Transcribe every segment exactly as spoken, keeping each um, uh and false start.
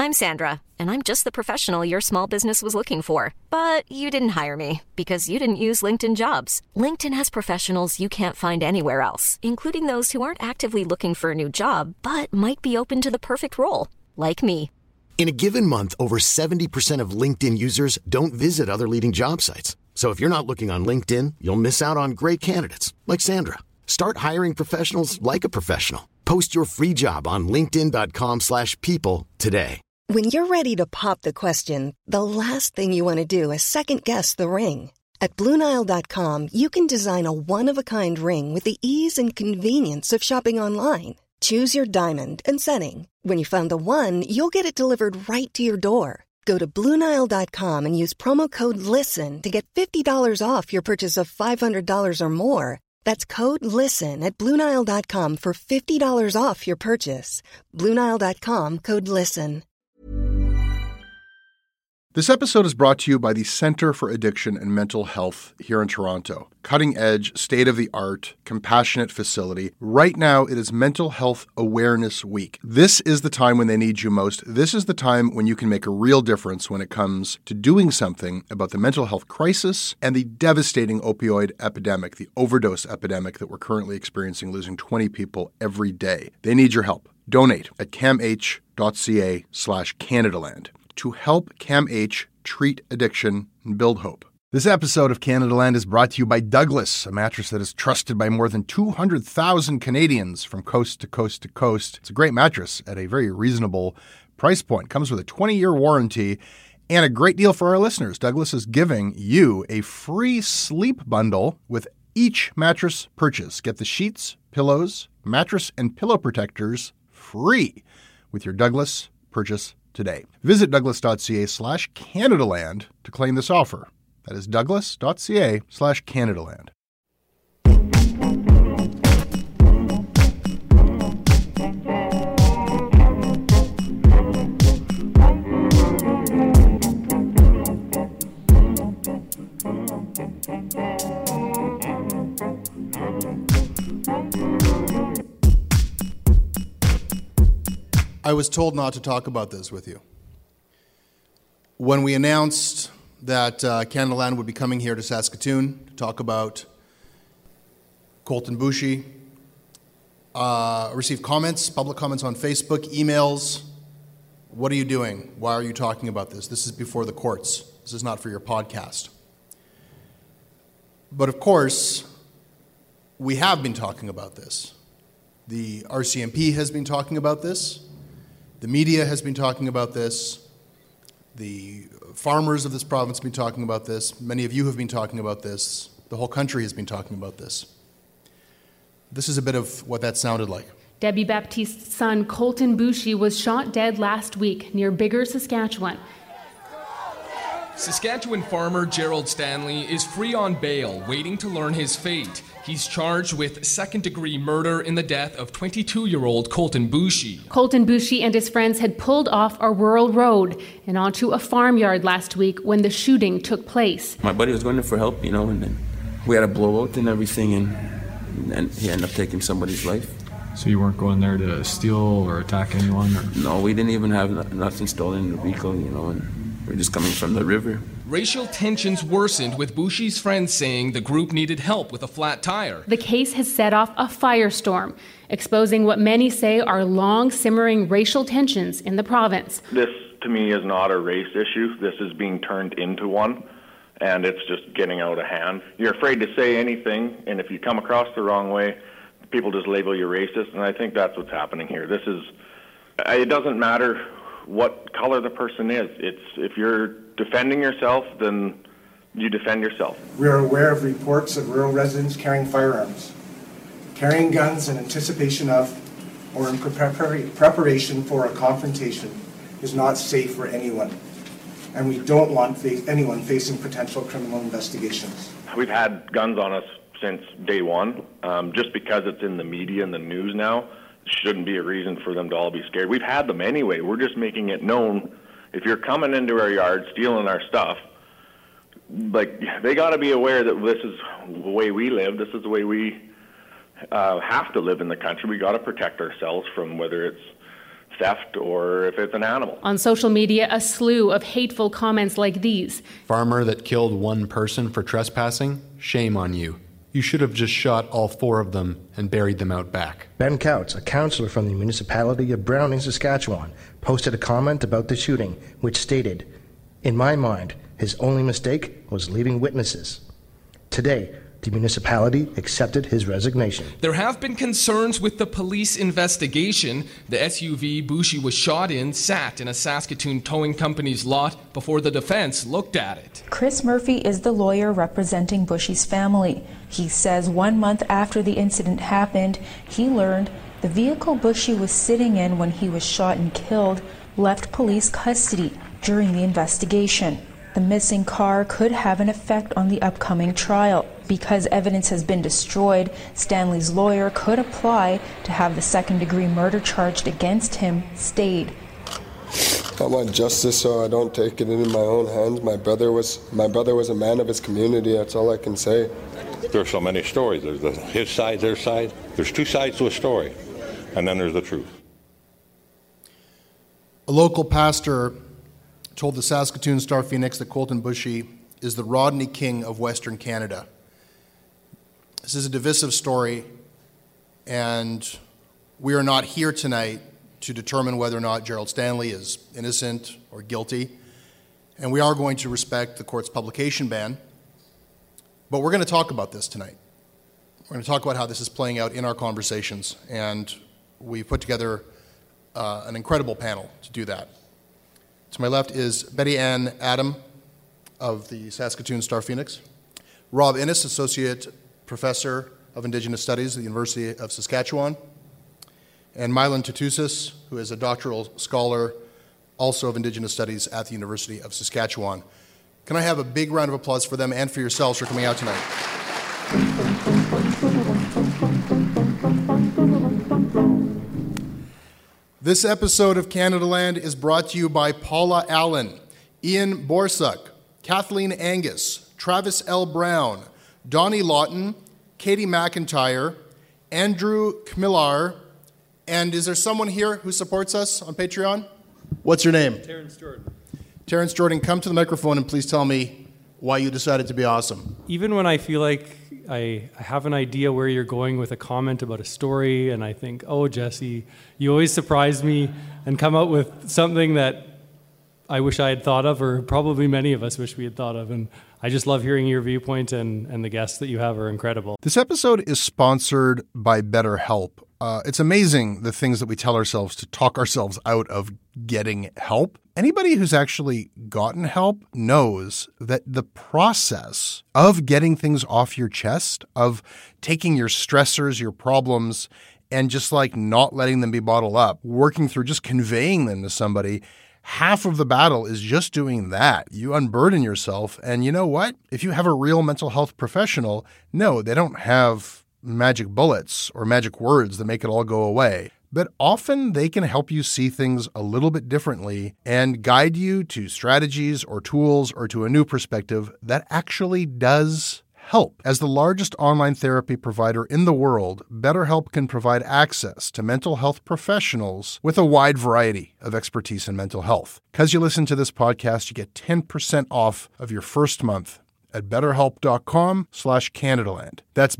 I'm Sandra, and I'm just the professional your small business was looking for. But you didn't hire me because you didn't use LinkedIn Jobs. LinkedIn has professionals you can't find anywhere else, including those who aren't actively looking for a new job, but might be open to the perfect role, like me. In a given month, over seventy percent of LinkedIn users don't visit other leading job sites. So if you're not looking on LinkedIn, you'll miss out on great candidates like Sandra. Start hiring professionals like a professional. Post your free job on linkedin dot com slash people today. When you're ready to pop the question, the last thing you want to do is second-guess the ring. At Blue Nile dot com, you can design a one-of-a-kind ring with the ease and convenience of shopping online. Choose your diamond and setting. When you find the one, you'll get it delivered right to your door. Go to Blue Nile dot com and use promo code LISTEN to get fifty dollars off your purchase of five hundred dollars or more. That's code LISTEN at Blue Nile dot com for fifty dollars off your purchase. Blue Nile dot com, code LISTEN. This episode is brought to you by the Center for Addiction and Mental Health here in Toronto. Cutting-edge, state-of-the-art, compassionate facility. Right now, it is Mental Health Awareness Week. This is the time when they need you most. This is the time when you can make a real difference when it comes to doing something about the mental health crisis and the devastating opioid epidemic, the overdose epidemic that we're currently experiencing, losing twenty people every day. They need your help. Donate at camh.ca slash Canadaland. to help CAMH treat addiction and build hope. This episode of Canadaland is brought to you by Douglas, a mattress that is trusted by more than two hundred thousand Canadians from coast to coast to coast. It's a great mattress at a very reasonable price point. Comes with a twenty-year warranty and a great deal for our listeners. Douglas is giving you a free sleep bundle with each mattress purchase. Get the sheets, pillows, mattress, and pillow protectors free with your Douglas purchase today. Visit douglas.ca slash Canadaland to claim this offer. That is douglas.ca slash Canadaland. I was told not to talk about this with you. When we announced that uh, Canadaland would be coming here to Saskatoon to talk about Colten Boushie, uh, received comments, public comments on Facebook, emails. What are you doing? Why are you talking about this? This is before the courts. This is not for your podcast. But of course, we have been talking about this. The R C M P has been talking about this. The media has been talking about this. The farmers of this province have been talking about this. Many of you have been talking about this. The whole country has been talking about this. This is a bit of what that sounded like. Debbie Baptiste's son, Colten Boushie, was shot dead last week near Biggar, Saskatchewan. Saskatchewan farmer Gerald Stanley is free on bail, waiting to learn his fate. He's charged with second-degree murder in the death of twenty-two-year-old Colten Boushie. Colten Boushie and his friends had pulled off a rural road and onto a farmyard last week when the shooting took place. My buddy was going there for help, you know, and then we had a blowout and everything, and, and he ended up taking somebody's life. So you weren't going there to steal or attack anyone? Or? No, we didn't even have nothing stolen in the vehicle, you know, and we're just coming from the river. Racial tensions worsened, with Boushie's friends saying the group needed help with a flat tire. The case has set off a firestorm, exposing what many say are long simmering racial tensions in the province. This, to me, is not a race issue. This is being turned into one, and it's just getting out of hand. You're afraid to say anything, and if you come across the wrong way, people just label you racist, and I think that's what's happening here. This is, it doesn't matter what color the person is. It's, if you're defending yourself, then you defend yourself. We are aware of reports of rural residents carrying firearms, carrying guns in anticipation of or in prepar- preparation for a confrontation is not safe for anyone, and we don't want fa- anyone facing potential criminal investigations. We've had guns on us since day one. Um, just because it's in the media and the news now shouldn't be a reason for them to all be scared. We've had them anyway. We're just making it known. If you're coming into our yard, stealing our stuff, like, they got to be aware that this is the way we live. This is the way we uh, have to live in the country. We got to protect ourselves from whether it's theft or if it's an animal. On social media, a slew of hateful comments like these. Farmer that killed one person for trespassing, shame on you. You should have just shot all four of them and buried them out back. Ben Couts, a councillor from the municipality of Browning, Saskatchewan, posted a comment about the shooting, which stated, "In my mind, his only mistake was leaving witnesses." Today, the municipality accepted his resignation. There have been concerns with the police investigation. The S U V Bushi was shot in sat in a Saskatoon towing company's lot before the defense looked at it. Chris Murphy is the lawyer representing Bushi's family. He says one month after the incident happened, he learned the vehicle Bushi was sitting in when he was shot and killed left police custody during the investigation. The missing car could have an effect on the upcoming trial. Because evidence has been destroyed, Stanley's lawyer could apply to have the second-degree murder charged against him stayed. I want justice, so I don't take it in my own hands. My brother was my brother was a man of his community. That's all I can say. There's so many stories. There's the, his side, their side. There's two sides to a story, and then there's the truth. A local pastor told the Saskatoon Star Phoenix that Colten Bushi is the Rodney King of Western Canada. This is a divisive story, and we are not here tonight to determine whether or not Gerald Stanley is innocent or guilty, and we are going to respect the court's publication ban, but we're going to talk about this tonight. We're going to talk about how this is playing out in our conversations, and we put together uh, an incredible panel to do that. To my left is Betty Ann Adam of the Saskatoon Star Phoenix, Rob Innes, Associate Professor of Indigenous Studies at the University of Saskatchewan, and Mylan Tutusas, who is a doctoral scholar also of Indigenous Studies at the University of Saskatchewan. Can I have a big round of applause for them and for yourselves for coming out tonight? This episode of Canada Land is brought to you by Paula Allen, Ian Borsuk, Kathleen Angus, Travis L. Brown, Donnie Lawton, Katie McIntyre, Andrew Kmilar, and is there someone here who supports us on Patreon? What's your name? Terrence Jordan. Terrence Jordan, come to the microphone and please tell me why you decided to be awesome. Even when I feel like I have an idea where you're going with a comment about a story and I think, oh, Jesse, you always surprise me and come out with something that I wish I had thought of, or probably many of us wish we had thought of. And I just love hearing your viewpoint, and, and the guests that you have are incredible. This episode is sponsored by BetterHelp. Uh, it's amazing the things that we tell ourselves to talk ourselves out of getting help. Anybody who's actually gotten help knows that the process of getting things off your chest, of taking your stressors, your problems, and just like not letting them be bottled up, working through just conveying them to somebody, half of the battle is just doing that. You unburden yourself, and you know what? If you have a real mental health professional, no, they don't have magic bullets or magic words that make it all go away. But often they can help you see things a little bit differently and guide you to strategies or tools or to a new perspective that actually does help. As the largest online therapy provider in the world, BetterHelp can provide access to mental health professionals with a wide variety of expertise in mental health. Because you listen to this podcast, you get ten percent off of your first month at betterhelp.com slash Canadaland. That's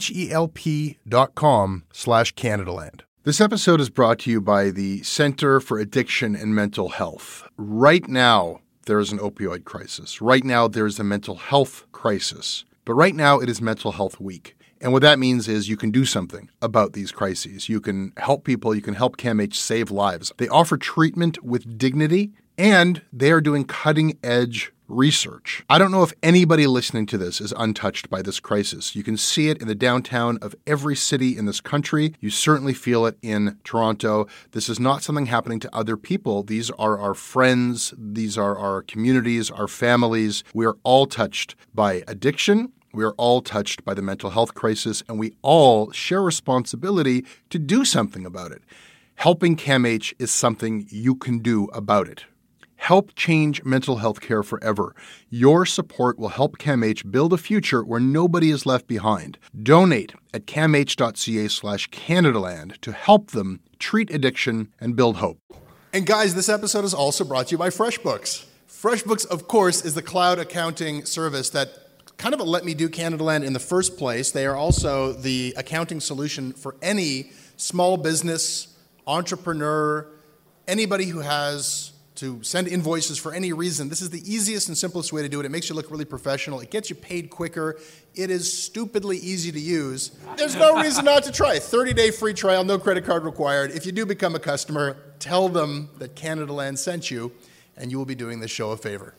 betterhelp.com slash Canadaland. This episode is brought to you by the Center for Addiction and Mental Health. Right now, there is an opioid crisis. Right now, there is a mental health crisis. But right now, it is Mental Health Week. And what that means is you can do something about these crises. You can help people. You can help CAMH save lives. They offer treatment with dignity, and they are doing cutting-edge research. I don't know if anybody listening to this is untouched by this crisis. You can see it in the downtown of every city in this country. You certainly feel it in Toronto. This is not something happening to other people. These are our friends. These are our communities, our families. We are all touched by addiction. We are all touched by the mental health crisis, and we all share responsibility to do something about it. Helping CAMH is something you can do about it. Help change mental health care forever. Your support will help CAMH build a future where nobody is left behind. Donate at camh.ca slash Canadaland to help them treat addiction and build hope. And guys, this episode is also brought to you by FreshBooks. FreshBooks, of course, is the cloud accounting service that kind of let me do Canadaland in the first place. They are also the accounting solution for any small business, entrepreneur, anybody who has to send invoices for any reason. This is the easiest and simplest way to do it. It makes you look really professional. It gets you paid quicker. It is stupidly easy to use. There's no reason not to try. thirty-day free trial, no credit card required. If you do become a customer, tell them that Canadaland sent you, and you will be doing this show a favor.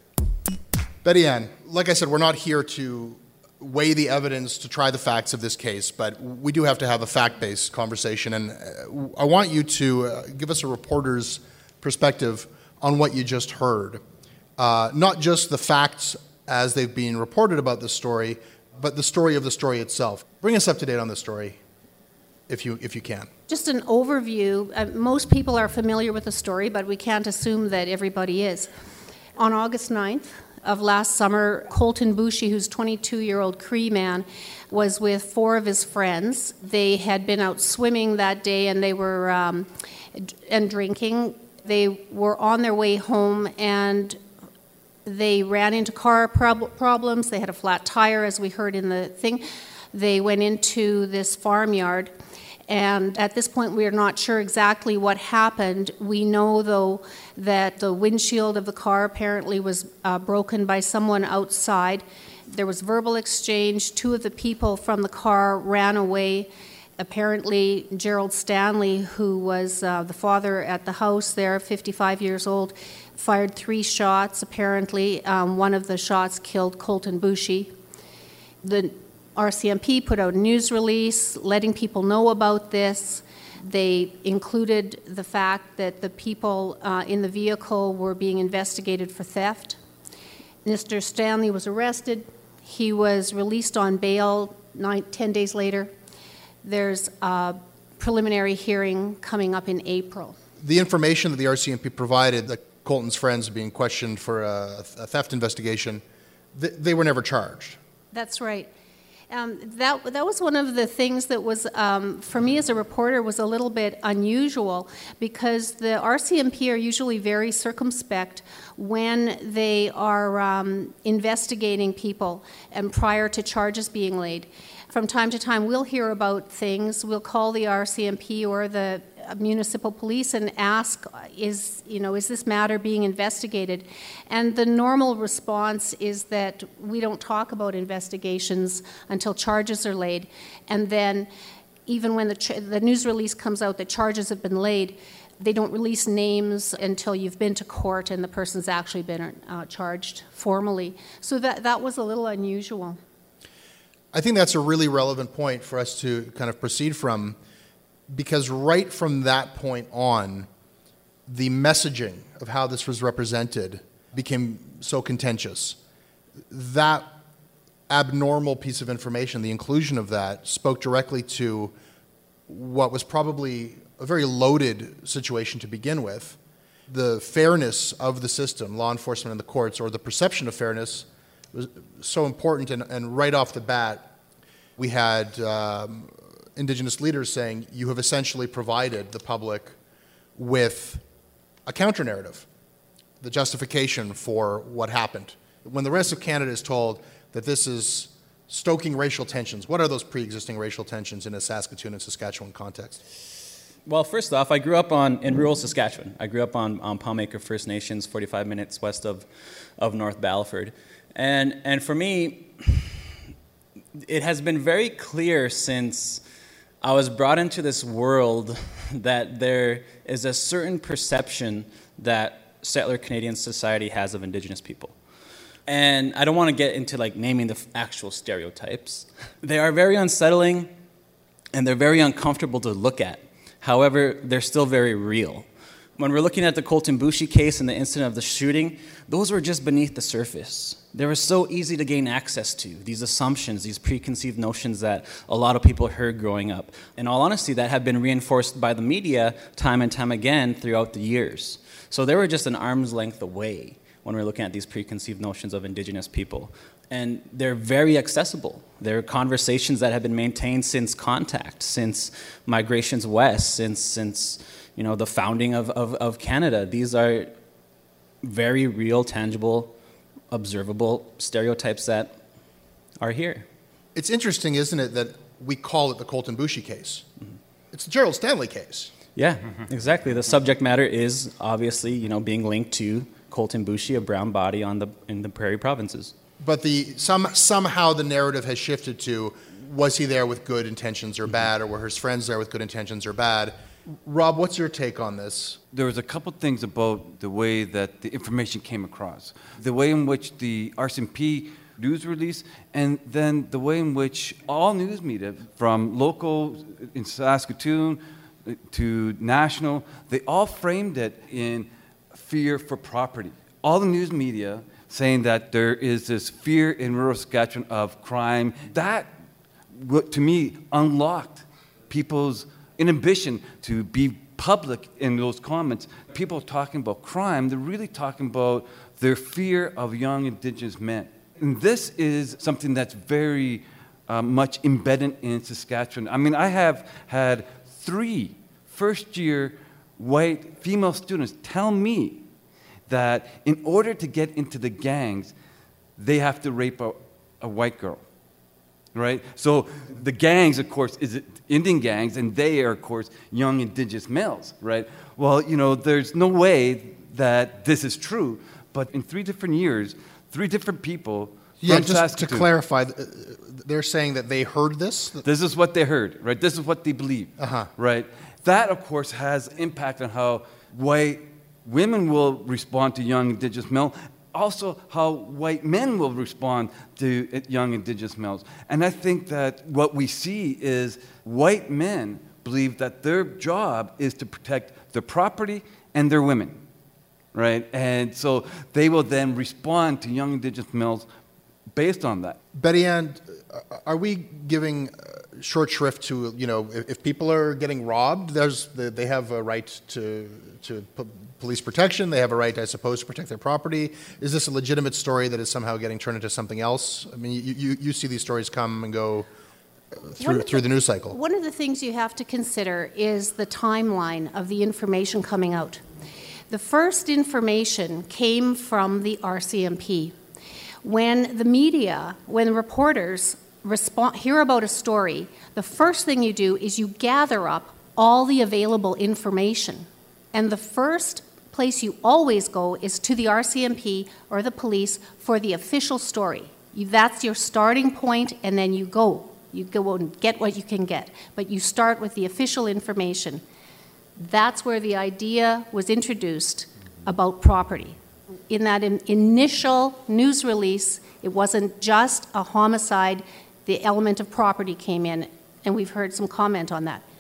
Betty Ann, like I said, we're not here to weigh the evidence, to try the facts of this case, but we do have to have a fact-based conversation, and I want you to uh, give us a reporter's perspective on what you just heard. Uh, not just the facts as they've been reported about this story, but the story of the story itself. Bring us up to date on this story, if you if you can. Just an overview. Uh, most people are familiar with the story, but we can't assume that everybody is. On August ninth of last summer, Colton Boushie, who's a twenty-two-year-old Cree man, was with four of his friends. They had been out swimming that day, and they were um, and drinking. They were on their way home, and they ran into car prob- problems. They had a flat tire, as we heard in the thing. They went into this farmyard, and at this point, we are not sure exactly what happened. We know, though, that the windshield of the car apparently was uh, broken by someone outside. There was verbal exchange. Two of the people from the car ran away. Apparently, Gerald Stanley, who was uh, the father at the house there, fifty-five years old, fired three shots. Apparently, um, one of the shots killed Colton Boushie. The R C M P put out a news release letting people know about this. They included the fact that the people uh, in the vehicle were being investigated for theft. Mister Stanley was arrested. He was released on bail nine, ten days later. There's a preliminary hearing coming up in April. The information that the R C M P provided, that Colton's friends being questioned for a, a theft investigation, th- they were never charged. That's right. Um, that that was one of the things that was, um, for me as a reporter, was a little bit unusual, because the R C M P are usually very circumspect when they are um, investigating people and prior to charges being laid. From time to time, we'll hear about things. We'll call the R C M P or the municipal police and ask, is, you know, is this matter being investigated? And the normal response is that we don't talk about investigations until charges are laid. And then even when the, ch- the news release comes out that charges have been laid, they don't release names until you've been to court and the person's actually been uh, charged formally. So that, that was a little unusual. I think that's a really relevant point for us to kind of proceed from, because right from that point on, the messaging of how this was represented became so contentious. That abnormal piece of information, the inclusion of that, spoke directly to what was probably a very loaded situation to begin with. The fairness of the system, law enforcement and the courts, or the perception of fairness, was so important, and, and right off the bat, we had um, Indigenous leaders saying, you have essentially provided the public with a counter-narrative, the justification for what happened. When the rest of Canada is told that this is stoking racial tensions, what are those pre-existing racial tensions in a Saskatoon and Saskatchewan context? Well, first off, I grew up on in rural Saskatchewan. I grew up on, on Palmaker First Nations, forty-five minutes west of, of North Battleford. And, and for me, it has been very clear since I was brought into this world that there is a certain perception that settler Canadian society has of Indigenous people. And I don't want to get into like naming the actual stereotypes. They are very unsettling and they're very uncomfortable to look at. However, they're still very real. When we're looking at the Colton Boushie case and the incident of the shooting, those were just beneath the surface. They were so easy to gain access to, these assumptions, these preconceived notions that a lot of people heard growing up. In all honesty, that have been reinforced by the media time and time again throughout the years. So they were just an arm's length away when we're looking at these preconceived notions of Indigenous people. And they're very accessible. They're conversations that have been maintained since contact, since migrations west, since, since you know, the founding of, of, of Canada. These are very real, tangible, observable stereotypes that are here. It's interesting, isn't it, that we call it the Colten Boushie case. Mm-hmm. It's the Gerald Stanley case. Yeah, mm-hmm. exactly. The subject matter is obviously, you know, being linked to Colten Boushie, a brown body on the in the Prairie provinces. But the some somehow the narrative has shifted to, was he there with good intentions or bad, or were his friends there with good intentions or bad? Rob, what's your take on this? There was a couple things about the way that the information came across, the way in which the R C M P news release, and then the way in which all news media, from local in Saskatoon to national, they all framed it in fear for property. All the news media saying that there is this fear in rural Saskatchewan of crime. That, to me, unlocked people's inhibition to be public in those comments. People talking about crime, they're really talking about their fear of young Indigenous men. And this is something that's very uh, much embedded in Saskatchewan. I mean, I have had three first-year white female students tell me that in order to get into the gangs, they have to rape a, a white girl, right? So the gangs, of course, is Indian gangs, and they are, of course, young Indigenous males, right? Well, you know, there's no way that this is true, but in three different years, three different people Yeah, from just Saskatoon, to clarify, they're saying that they heard this? This is what they heard, right? This is what they believe, uh-huh. right? That, of course, has impact on how white women will respond to young Indigenous males, also how white men will respond to young Indigenous males. And I think that what we see is white men believe that their job is to protect their property and their women, right? And so they will then respond to young Indigenous males based on that. Betty Ann, are we giving short shrift to, you know, if, if people are getting robbed, there's they have a right to to police protection. They have a right, I suppose, to protect their property. Is this a legitimate story that is somehow getting turned into something else? I mean, you you, you see these stories come and go through through the, the news cycle. One of the things you have to consider is the timeline of the information coming out. The first information came from the R C M P. When the media, when the reporters respond, hear about a story, the first thing you do is you gather up all the available information. And the first place you always go is to the R C M P or the police for the official story. You, that's your starting point, and then you go. You go and get what you can get. But you start with the official information. That's where the idea was introduced about property. In that in initial news release, it wasn't just a homicide, the element of property came in, and we've heard some comment on that.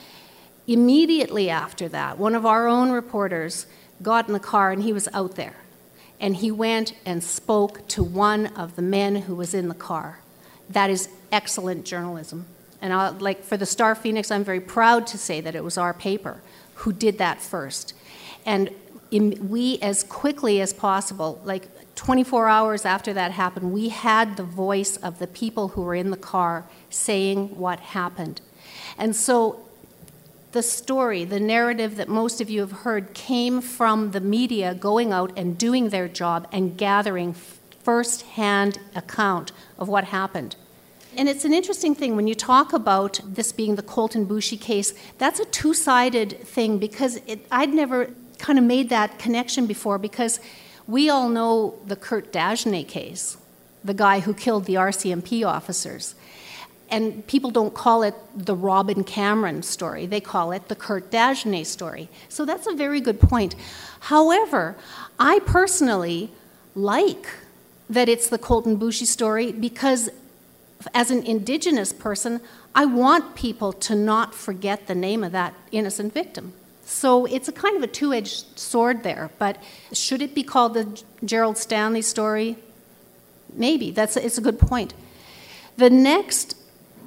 Immediately after that, one of our own reporters got in the car and he was out there. And he went and spoke to one of the men who was in the car. That is excellent journalism. And I'll, like for the Star Phoenix, I'm very proud to say that it was our paper who did that first. And in, we, as quickly as possible, like twenty-four hours after that happened, we had the voice of the people who were in the car saying what happened. And so the story, the narrative that most of you have heard came from the media going out and doing their job and gathering first-hand account of what happened. And it's an interesting thing when you talk about this being the Colten Boushie case, that's a two-sided thing because it, I'd never kind of made that connection before because we all know the Kurt Dagenais case, the guy who killed the R C M P officers. And people don't call it the Robin Cameron story. They call it the Kurt Dagenais story. So that's a very good point. However, I personally like that it's the Colten Boushie story because as an Indigenous person, I want people to not forget the name of that innocent victim. So it's a kind of a two-edged sword there. But should it be called the Gerald Stanley story? Maybe. That's a, it's a good point. The next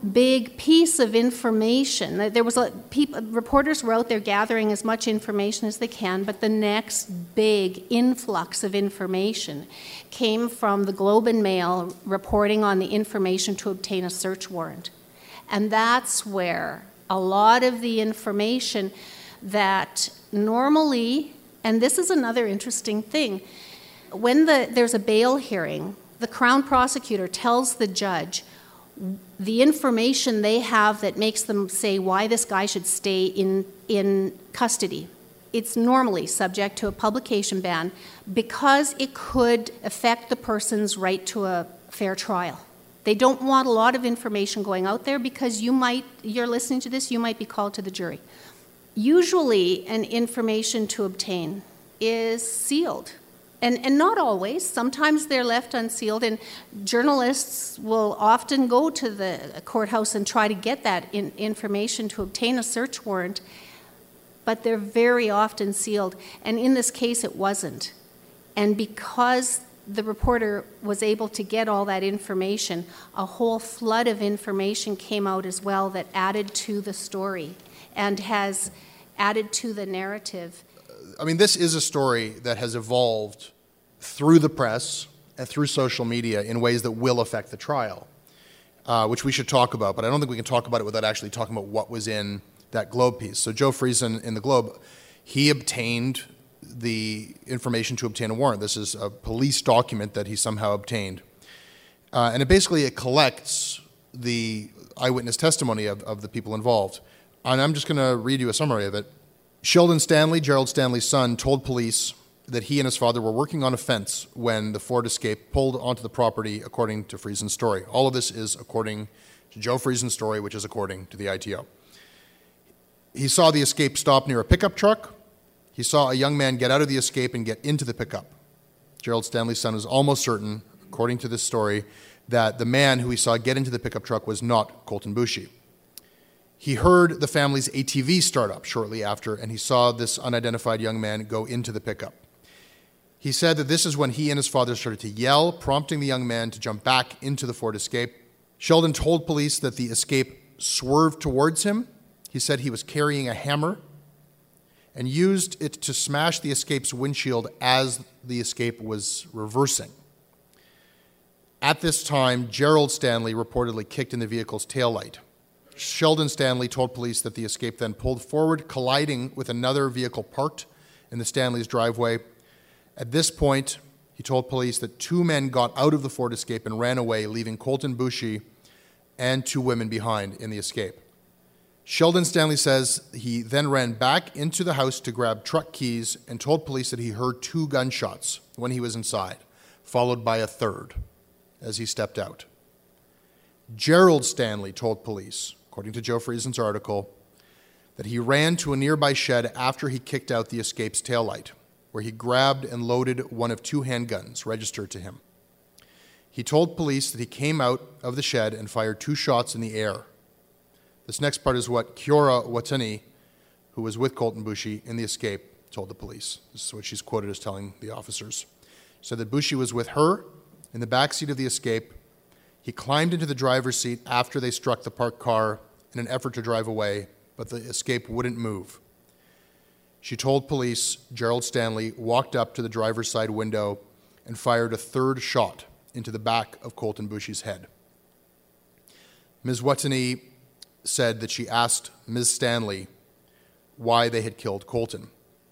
big piece of information, there was a, people, reporters were out there gathering as much information as they can, but the next big influx of information came from the Globe and Mail reporting on the information to obtain a search warrant. And that's where a lot of the information that normally, and this is another interesting thing, when the, there's a bail hearing, the Crown prosecutor tells the judge the information they have that makes them say why this guy should stay in, in custody. It's normally subject to a publication ban because it could affect the person's right to a fair trial. They don't want a lot of information going out there because you might, you're listening to this, you might be called to the jury. Usually an information to obtain is sealed. And, and not always. Sometimes they're left unsealed, and journalists will often go to the courthouse and try to get that in, information to obtain a search warrant, but they're very often sealed. And in this case, it wasn't. And because the reporter was able to get all that information, a whole flood of information came out as well that added to the story and has added to the narrative. I mean, this is a story that has evolved through the press and through social media in ways that will affect the trial, uh, which we should talk about, but I don't think we can talk about it without actually talking about what was in that Globe piece. So Joe Friesen in the Globe, he obtained the information to obtain a warrant. This is a police document that he somehow obtained. Uh, and it basically, it collects the eyewitness testimony of, of the people involved. And I'm just going to read you a summary of it. Sheldon Stanley, Gerald Stanley's son, told police that he and his father were working on a fence when the Ford Escape pulled onto the property, according to Friesen's story. All of this is according to Joe Friesen's story, which is according to the I T O. He saw the Escape stop near a pickup truck. He saw a young man get out of the Escape and get into the pickup. Gerald Stanley's son was almost certain, according to this story, that the man who he saw get into the pickup truck was not Colten Boushie. He heard the family's A T V start up shortly after, and he saw this unidentified young man go into the pickup. He said that this is when he and his father started to yell, prompting the young man to jump back into the Ford Escape. Sheldon told police that the Escape swerved towards him. He said he was carrying a hammer and used it to smash the Escape's windshield as the Escape was reversing. At this time, Gerald Stanley reportedly kicked in the vehicle's taillight. Sheldon Stanley told police that the Escape then pulled forward, colliding with another vehicle parked in the Stanley's driveway. At this point, he told police that two men got out of the Ford Escape and ran away, leaving Colten Boushie and two women behind in the Escape. Sheldon Stanley says he then ran back into the house to grab truck keys and told police that he heard two gunshots when he was inside, followed by a third as he stepped out. Gerald Stanley told police, according to Joe Friesen's article, that he ran to a nearby shed after he kicked out the Escape's taillight, where he grabbed and loaded one of two handguns registered to him. He told police that he came out of the shed and fired two shots in the air. This next part is what Kiora Watani, who was with Colten Boushie in the Escape, told the police. This is what she's quoted as telling the officers. She said that Boushie was with her in the backseat of the Escape. He climbed into the driver's seat after they struck the parked car in an effort to drive away, but the Escape wouldn't move. She told police Gerald Stanley walked up to the driver's side window and fired a third shot into the back of Colten Boushie's head. Miz Watani said that she asked Miz Stanley why they had killed Colten.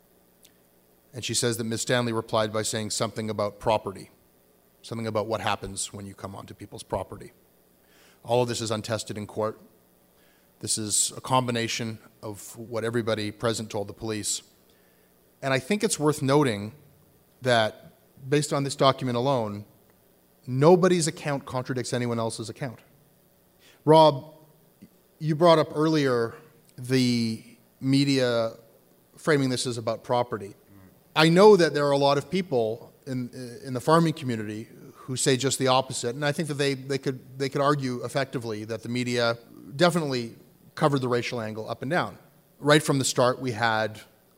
And she says that Miz Stanley replied by saying something about property, something about what happens when you come onto people's property. All of this is untested in court. This is a combination of what everybody present told the police. And I think it's worth noting that, based on this document alone, nobody's account contradicts anyone else's account. Rob, you brought up earlier the media framing this as about property. I know that there are a lot of people in in the farming community who say just the opposite, and I think that they, they could they could argue effectively that the media definitely covered the racial angle up and down. Right from the start, we had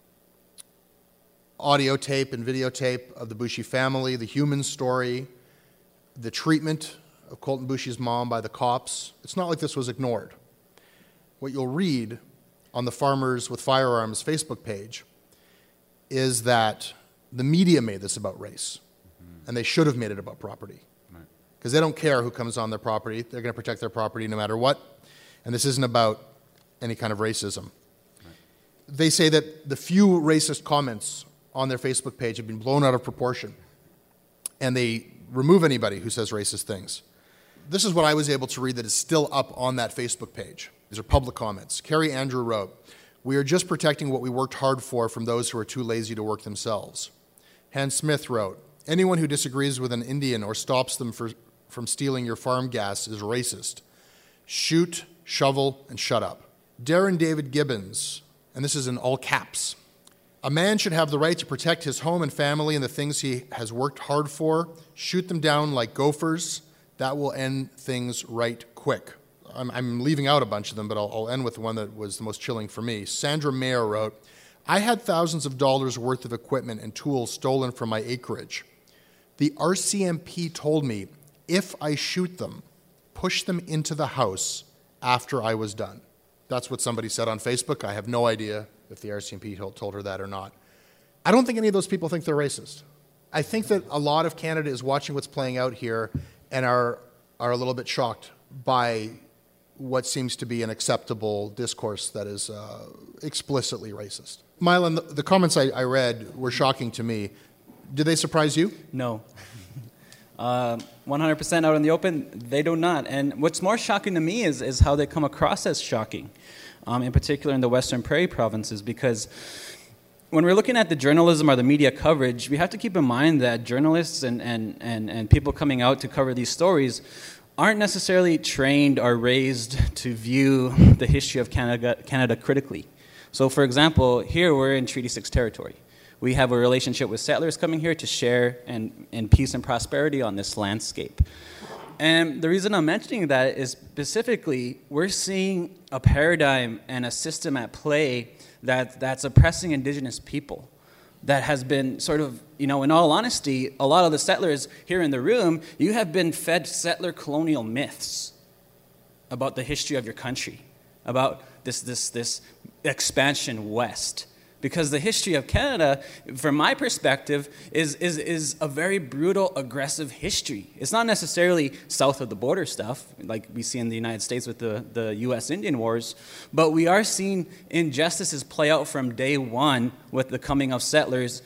audio tape and videotape of the Boushie family, the human story, the treatment of Colton Boushie's mom by the cops, it's not like this was ignored. What you'll read on the Farmers with Firearms Facebook page is that the media made this about race, mm-hmm. and they should have made it about property. Because right. they don't care who comes on their property. They're going to protect their property no matter what. And this isn't about any kind of racism. Right. They say that the few racist comments on their Facebook page have been blown out of proportion, and they remove anybody who says racist things. This is what I was able to read that is still up on that Facebook page. These are public comments. Carrie Andrew wrote, "We are just protecting what we worked hard for from those who are too lazy to work themselves." Hans Smith wrote, "Anyone who disagrees with an Indian or stops them for, from stealing your farm gas is racist. Shoot, shovel, and shut up." Darren David Gibbons, and this is in all caps, "A man should have the right to protect his home and family and the things he has worked hard for. Shoot them down like gophers. That will end things right quick." I'm, I'm leaving out a bunch of them, but I'll, I'll end with the one that was the most chilling for me. Sandra Mayer wrote, "I had thousands of dollars worth of equipment and tools stolen from my acreage. The R C M P told me if I shoot them, push them into the house after I was done." That's what somebody said on Facebook. I have no idea if the R C M P told, told her that or not. I don't think any of those people think they're racist. I think that a lot of Canada is watching what's playing out here and are, are a little bit shocked by what seems to be an acceptable discourse that is uh, explicitly racist. Mylan, the, the comments I, I read were shocking to me. Did they surprise you? No. Uh, one hundred percent out in the open, they do not. And what's more shocking to me is, is how they come across as shocking, um, in particular in the Western Prairie provinces, because when we're looking at the journalism or the media coverage, we have to keep in mind that journalists and, and, and, and people coming out to cover these stories aren't necessarily trained or raised to view the history of Canada, Canada critically. So for example, here we're in Treaty six territory. We have a relationship with settlers coming here to share in, in peace and prosperity on this landscape. And the reason I'm mentioning that is specifically we're seeing a paradigm and a system at play that, that's oppressing Indigenous people. That has been sort of, you know, in all honesty, a lot of the settlers here in the room, you have been fed settler colonial myths about the history of your country, about this, this, this expansion west. Because the history of Canada, from my perspective, is, is, is a very brutal, aggressive history. It's not necessarily south of the border stuff, like we see in the United States with the, the U S Indian Wars, but we are seeing injustices play out from day one with the coming of settlers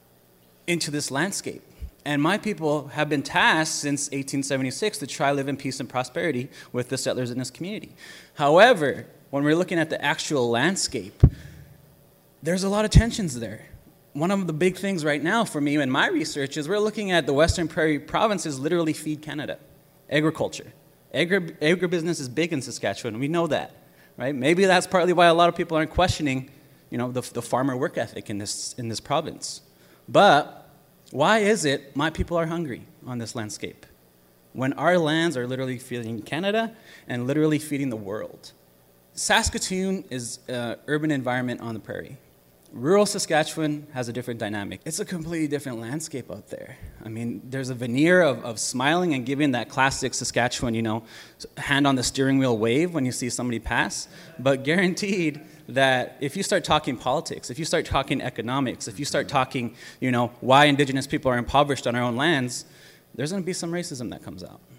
into this landscape. And my people have been tasked since eighteen seventy-six to try to live in peace and prosperity with the settlers in this community. However, when we're looking at the actual landscape, there's a lot of tensions there. One of the big things right now for me in my research is we're looking at the Western Prairie provinces literally feed Canada. Agriculture. Agri- agribusiness is big in Saskatchewan. We know that, right? Maybe that's partly why a lot of people aren't questioning, you know, the, the farmer work ethic in this, in this province. But why is it my people are hungry on this landscape when our lands are literally feeding Canada and literally feeding the world? Saskatoon is an urban environment on the prairie. Rural Saskatchewan has a different dynamic. It's a completely different landscape out there. I mean, there's a veneer of, of smiling and giving that classic Saskatchewan, you know, hand on the steering wheel wave when you see somebody pass. But guaranteed that if you start talking politics, if you start talking economics, if you start talking, you know, why Indigenous people are impoverished on our own lands, there's going to be some racism that comes out.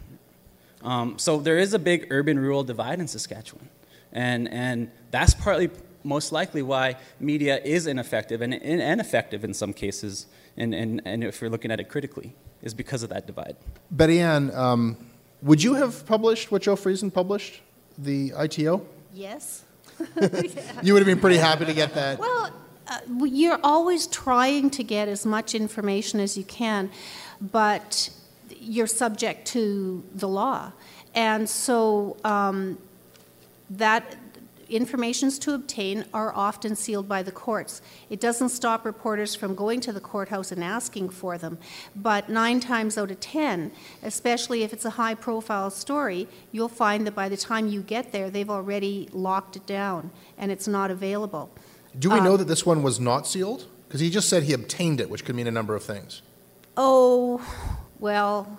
Um, so there is a big urban-rural divide in Saskatchewan. And, and that's partly most likely why media is ineffective and ineffective in some cases, and, and, and if you're looking at it critically, is because of that divide. Betty Ann, um, would you have published what Joe Friesen published, the I T O? Yes. You would have been pretty happy to get that. Well, uh, you're always trying to get as much information as you can, but you're subject to the law. And so um, that informations to obtain are often sealed by the courts. It doesn't stop reporters from going to the courthouse and asking for them, but nine times out of ten, especially if it's a high-profile story, you'll find that by the time you get there, they've already locked it down and it's not available. Do we um, know that this one was not sealed? Because he just said he obtained it, which could mean a number of things. Oh, well,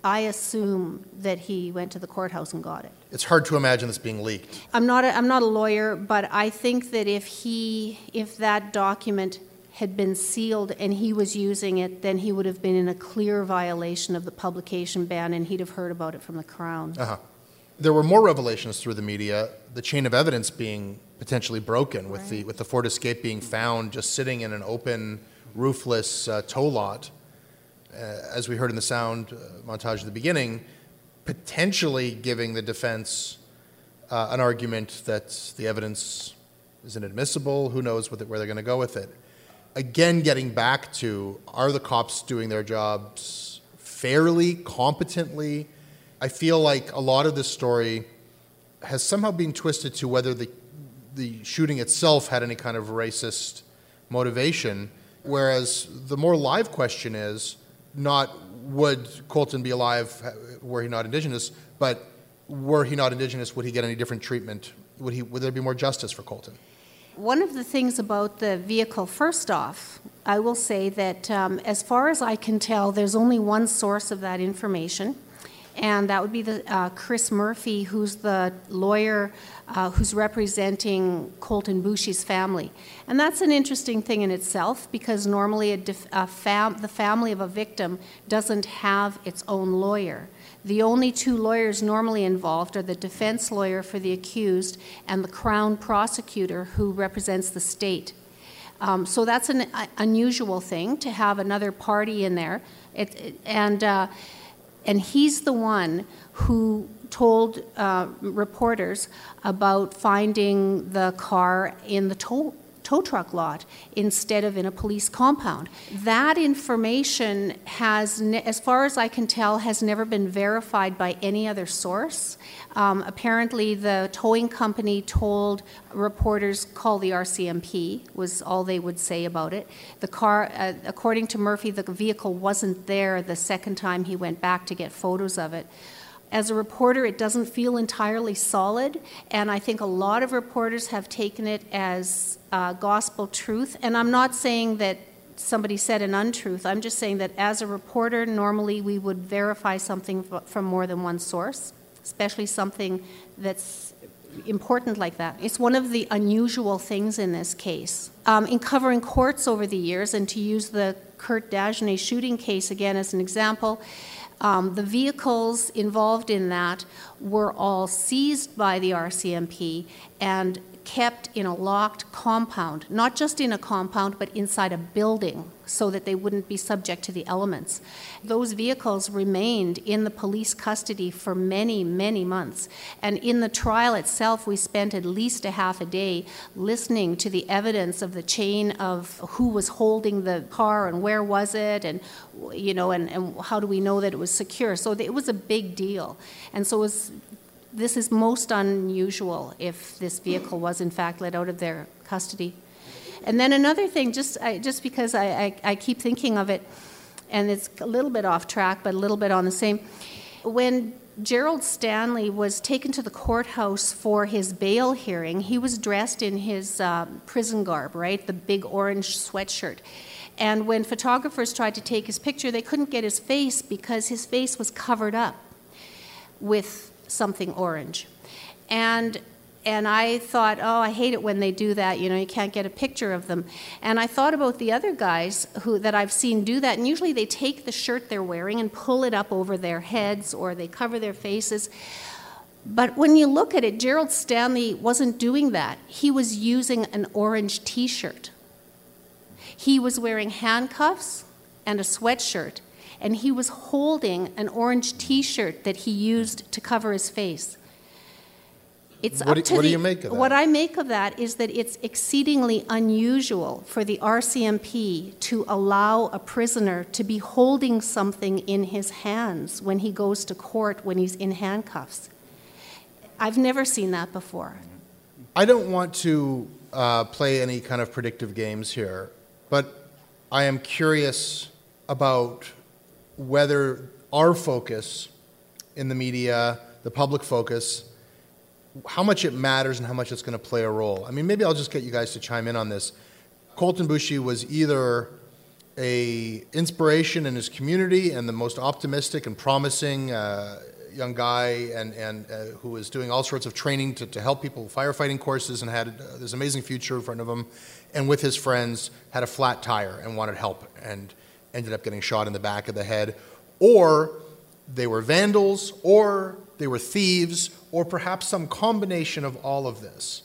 I assume that he went to the courthouse and got it. It's hard to imagine this being leaked. I'm not a, I'm not a lawyer, but I think that if he, if that document had been sealed and he was using it, then he would have been in a clear violation of the publication ban, and he'd have heard about it from the Crown. Uh-huh. There were more revelations through the media, the chain of evidence being potentially broken, with, right. the, with the Ford Escape being found just sitting in an open, roofless uh, tow lot. Uh, as we heard in the sound uh, montage at the beginning, potentially giving the defense uh, an argument that the evidence is inadmissible. Who knows what the, where they're going to go with it. Again, getting back to, are the cops doing their jobs fairly, competently? I feel like a lot of this story has somehow been twisted to whether the, the shooting itself had any kind of racist motivation, whereas the more live question is, not would Colton be alive were he not Indigenous, but were he not Indigenous, would he get any different treatment? Would he? Would there be more justice for Colton? One of the things about the vehicle, first off, I will say that um, as far as I can tell, there's only one source of that information, and that would be the uh, Chris Murphy, who's the lawyer uh, who's representing Colton Boushie's family. And that's an interesting thing in itself, because normally a def- a fam- the family of a victim doesn't have its own lawyer. The only two lawyers normally involved are the defense lawyer for the accused and the Crown prosecutor who represents the state. Um, so that's an uh, unusual thing to have another party in there. It, it, and, uh, and he's the one who told uh, reporters about finding the car in the tow, tow truck lot instead of in a police compound. That information has, ne- as far as I can tell, has never been verified by any other source. Um, apparently the towing company told reporters, call the R C M P, was all they would say about it. The car, uh, according to Murphy, the vehicle wasn't there the second time he went back to get photos of it. As a reporter, it doesn't feel entirely solid, and I think a lot of reporters have taken it as uh, gospel truth. And I'm not saying that somebody said an untruth. I'm just saying that as a reporter, normally we would verify something from more than one source, especially something that's important like that. It's one of the unusual things in this case. Um, in covering courts over the years, and to use the Kurt Dagenais shooting case again as an example, Um, the vehicles involved in that were all seized by the R C M P and kept in a locked compound, not just in a compound, but inside a building so that they wouldn't be subject to the elements. Those vehicles remained in the police custody for many, many months. And in the trial itself, we spent at least a half a day listening to the evidence of the chain of who was holding the car and where was it, and you know, and, and how do we know that it was secure. So it was a big deal. And so it was This is most unusual if this vehicle was in fact let out of their custody. And then another thing, just I, just because I, I, I keep thinking of it, and it's a little bit off track, but a little bit on the same. When Gerald Stanley was taken to the courthouse for his bail hearing, he was dressed in his uh, prison garb, right, the big orange sweatshirt. And when photographers tried to take his picture, they couldn't get his face because his face was covered up with something orange. And and I thought, oh, I hate it when they do that, you know, you can't get a picture of them. And I thought about the other guys who that I've seen do that, and usually they take the shirt they're wearing and pull it up over their heads, or they cover their faces. But when you look at it, Gerald Stanley wasn't doing that. He was using an orange T-shirt. He was wearing handcuffs and a sweatshirt, and he was holding an orange T-shirt that he used to cover his face. It's what up do, to what the, do you make of that? What I make of that is that it's exceedingly unusual for the R C M P to allow a prisoner to be holding something in his hands when he goes to court, when he's in handcuffs. I've never seen that before. I don't want to uh, play any kind of predictive games here, but I am curious about whether our focus in the media, the public focus, how much it matters and how much it's going to play a role. I mean, maybe I'll just get you guys to chime in on this. Colton Boushie was either a inspiration in his community and the most optimistic and promising uh, young guy and, and uh, who is doing all sorts of training to, to help people, firefighting courses, and had uh, this amazing future in front of him, and with his friends had a flat tire and wanted help and ended up getting shot in the back of the head. Or they were vandals, or they were thieves, or perhaps some combination of all of this.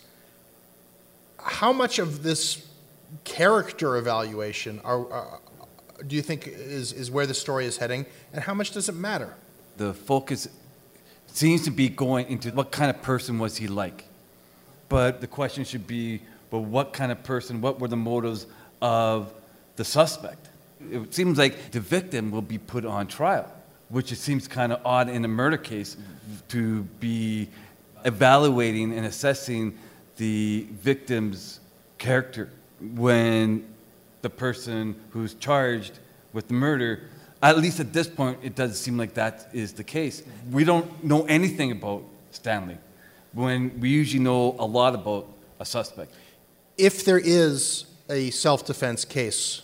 How much of this character evaluation are, are, do you think is, is where the story is heading, and how much does it matter? The focus seems to be going into what kind of person was he like. But the question should be, well, what kind of person, what were the motives of the suspect? It seems like the victim will be put on trial, which it seems kind of odd in a murder case to be evaluating and assessing the victim's character when the person who's charged with the murder, at least at this point, it doesn't seem like that is the case. We don't know anything about Stanley when we usually know a lot about a suspect. If there is a self-defense case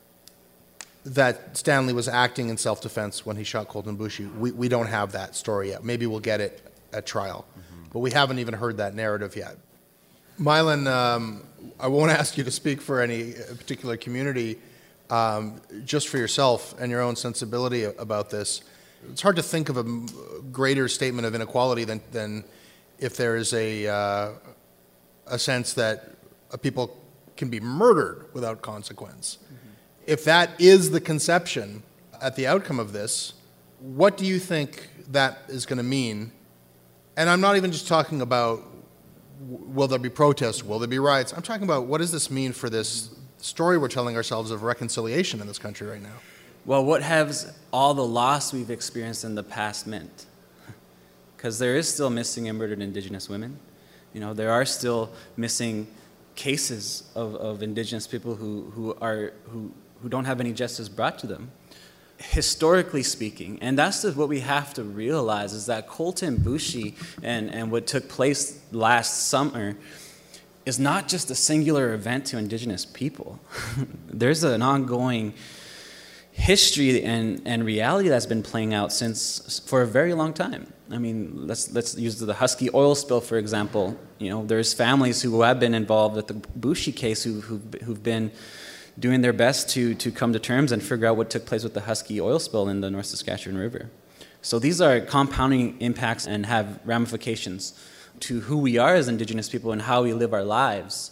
that Stanley was acting in self-defense when he shot Colten Boushie, we, we don't have that story yet. Maybe we'll get it at trial, mm-hmm. but we haven't even heard that narrative yet. Mylan, um, I won't ask you to speak for any particular community, um, just for yourself and your own sensibility about this. It's hard to think of a greater statement of inequality than, than if there is a, uh, a sense that people can be murdered without consequence. Mm-hmm. If that is the conception at the outcome of this, what do you think that is going to mean? And I'm not even just talking about will there be protests, will there be riots? I'm talking about what does this mean for this story we're telling ourselves of reconciliation in this country right now? Well, what has all the loss we've experienced in the past meant? Because there is still missing and murdered Indigenous women. You know, there are still missing cases of, of Indigenous people who, who are who, who don't have any justice brought to them. Historically speaking, and that's the, what we have to realize, is that Colten Boushie and, and what took place last summer is not just a singular event to Indigenous people. There's an ongoing history and, and reality that's been playing out since for a very long time. I mean, let's let's use the Husky oil spill, for example. You know, there's families who have been involved with the Boushie case who, who've, who've been doing their best to, to come to terms and figure out what took place with the Husky oil spill in the North Saskatchewan River. So these are compounding impacts and have ramifications to who we are as Indigenous people and how we live our lives.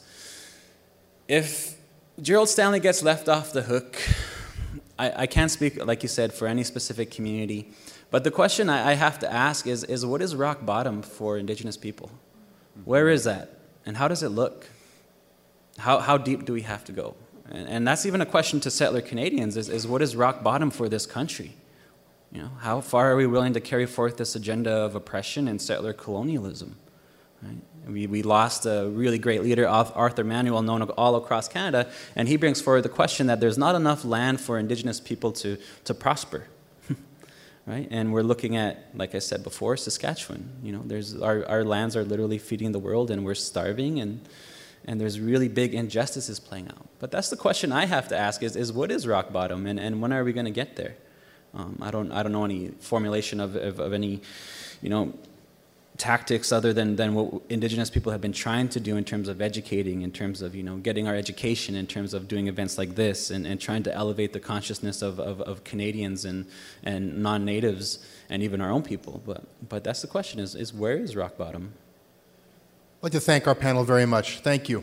If Gerald Stanley gets left off the hook, I, I can't speak, like you said, for any specific community, but the question I, I have to ask is, is what is rock bottom for Indigenous people? Where is that? And how does it look? How, how deep do we have to go? And, and that's even a question to settler Canadians, is, is what is rock bottom for this country? You know, how far are we willing to carry forth this agenda of oppression and settler colonialism? Right? We, we lost a really great leader, Arthur Manuel, known all across Canada, and he brings forward the question that there's not enough land for Indigenous people to, to prosper. Right? And we're looking at, like I said before, Saskatchewan. You know, there's our, our lands are literally feeding the world, and we're starving, and and there's really big injustices playing out. But that's the question I have to ask: is is what is rock bottom, and, and when are we going to get there? Um, I don't I don't know any formulation of, of of any, you know, tactics other than than what Indigenous people have been trying to do in terms of educating, in terms of, you know, getting our education, in terms of doing events like this, and, and trying to elevate the consciousness of, of, of Canadians and, and non-natives and even our own people. But but that's the question: is is where is rock bottom? I'd like to thank our panel very much. Thank you.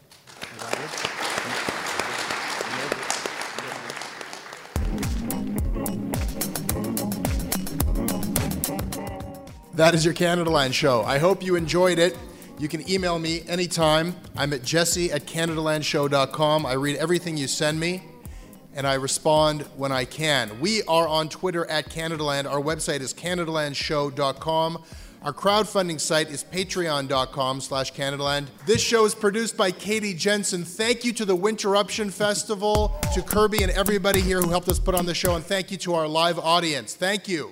That is your Canadaland show. I hope you enjoyed it. You can email me anytime. I'm at jesse at canadalandshow dot com. I read everything you send me, and I respond when I can. We are on Twitter at Canadaland. Our website is canadalandshow dot com. Our crowdfunding site is patreon.com slash Canadaland. This show is produced by Katie Jensen. Thank you to the Winterruption Festival, to Kirby and everybody here who helped us put on the show, and thank you to our live audience. Thank you.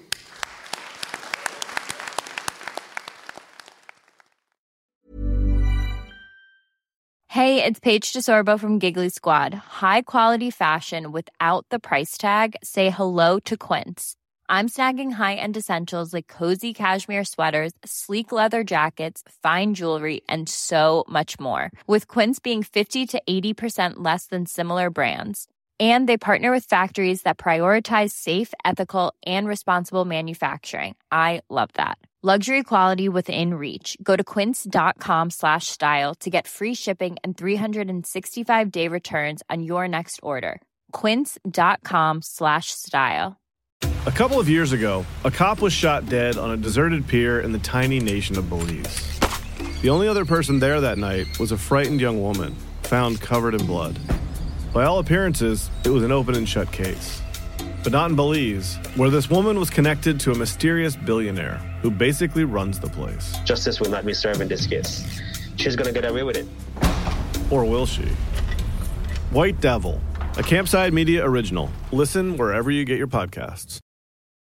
Hey, it's Paige DeSorbo from Giggly Squad. High quality fashion without the price tag. Say hello to Quince. I'm snagging high-end essentials like cozy cashmere sweaters, sleek leather jackets, fine jewelry, and so much more. With Quince being fifty to eighty percent less than similar brands. And they partner with factories that prioritize safe, ethical, and responsible manufacturing. I love that. Luxury quality within reach. Go to quince.com slash style to get free shipping and three sixty-five day returns on your next order. Quince.com slash style. A couple of years ago, a cop was shot dead on a deserted pier in the tiny nation of Belize. The only other person there that night was a frightened young woman, found covered in blood. By all appearances, it was an open and shut case. But not in Belize, where this woman was connected to a mysterious billionaire who basically runs the place. Justice will not be served in this case. She's gonna get away with it. Or will she? White Devil, a Campside Media original. Listen wherever you get your podcasts.